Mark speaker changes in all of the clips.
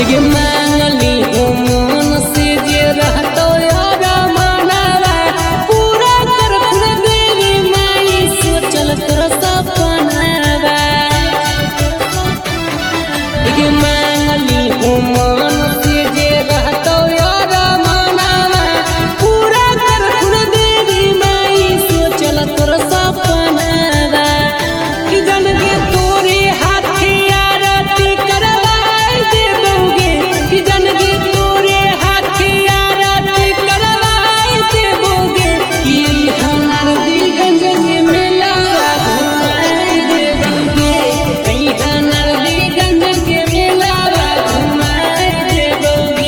Speaker 1: ये मांगली मन से जे रहतो यार मानवा पूरा कर देवी माई सोचल तोर सपनावा। ये मांगली मन से जे रहतो यार मानवा पूरा कर देवी माई सोचल तोर सपनावा। कि जन के तोरे हाथे आरती करवाई देबोगे, कि जन के तोरे हाथे आरती करवाई देबोगे। कि हमार दिलगंज के मेला घुमाई देबोगे, कि हमार दिलगंज के मेला घुमाई देबोगे।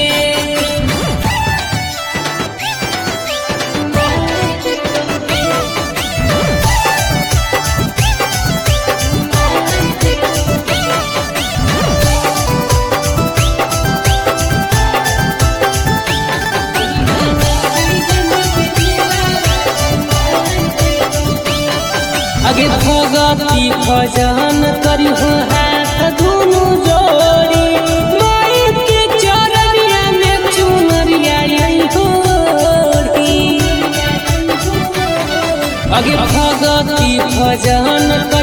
Speaker 1: आगे भगती भजन करी हो हाथ दुनु जोड़ी माई के चरनिया में चुनरिया होड़ी। आगे भगती भजन